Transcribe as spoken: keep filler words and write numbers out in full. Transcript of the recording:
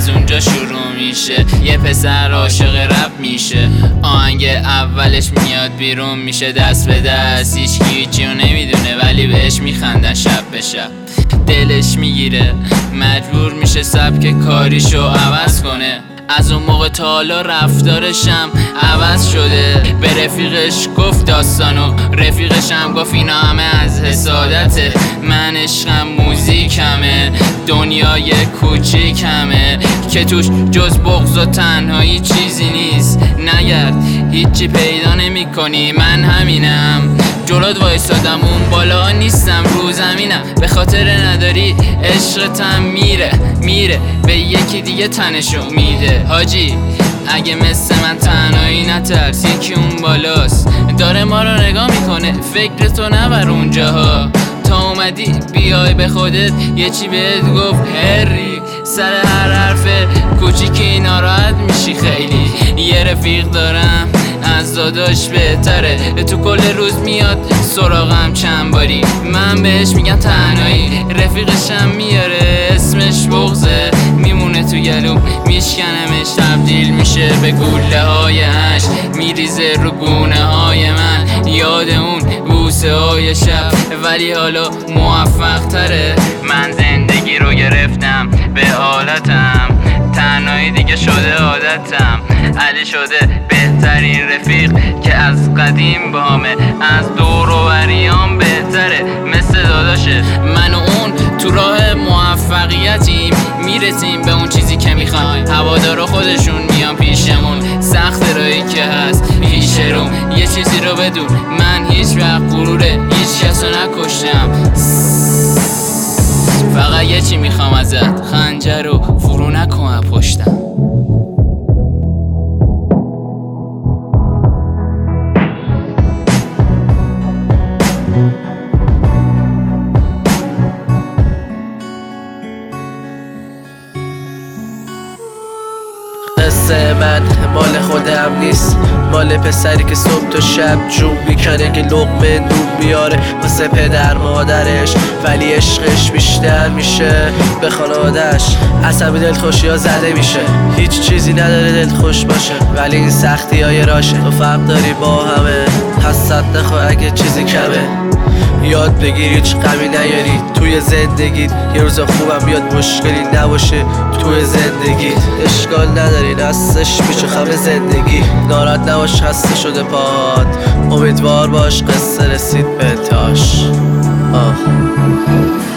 از اونجا شروع میشه. یه پسر عاشق رپ میشه، آهنگ اولش میاد بیرون میشه دست به دست. هیچ کی هیچیو نمیدونه ولی بهش میخندن شب به شب. دلش میگیره مجبور میشه سبک کاریشو عوض کنه. از اون موقع تا حالا رفتارشم عوض شده. به رفیقش گفت داستانو، رفیقش هم گفت اینا همه از حسادته. من عشقم موزیکمه، دنیای کوچیکمه که توش جز بغض و تنهایی چیزی نیست. نگرد هیچی پیدا نمی کنی، من همینم جلوت وایسادم اون بالا نیستم رو زمینم. به خاطر نداری عشقتم میره میره به یکی دیگه تنشو میده. حاجی اگه مثل من تنهایی نترس، یکی اون بالاست داره ما رو نگاه میکنه. فکرتو نبر اونجاها، تا اومدی بیای به خودت یه چی بهت گفت هری. سر هر حرف کوچیکی ناراحت میشی خیلی. یه رفیق دارم از داداش بهتره، تو کل روز میاد سراغم چند باری. من بهش میگم تنهایی، رفیقشم میاره اسمش بغضه. میمونه تو گلوم میشکنمش، تبدیل میشه به گوله های اش، میریزه رو گونه های من. یاد اون بوسه های شب ولی حالا موفق تره. من زندگی رو گرفتم به حالتم، تنهایی دیگه شده عادتم. علی شده بهترین رفیق که از قدیم بامه، از دور و بریام بهتره مثل داداشه. من و اون تو راه موفقیتیم، میرسیم به اون چیزی که میخوایم. هوادارا خودشون میان پیشمون، سخت راهی که هست پیش روم. یه چیزی رو بدون، من هیچ وقت غروره هیچ کس رو نکشتم. فقط یه چی میخوام ازت، خنجر رو فرو نکن پشتم. قصه من مال خودم نیست، مال پسری که صبح تا شب جون میکنه که لقمه نون بیاره واسه پدر مادرش، ولی عشقش بیشتر میشه به خانوادش. عصبی دلخوشی ها زده میشه، هیچ چیزی نداره دلخوش باشه، ولی این سختی های راشه. تو فرق داری با همه، حسد نخوا اگه چیزی کمه. یاد بگیر هیچ غمی نیاری توی زندگیت، یه روز خوبم بیاد مشکلی نباشه توی زندگیت. اشکال نداری دستش میشه خم زندگی، ناراحت نباش خسته شده پاهات، امیدوار باش قصه رسید به انتهاش. آه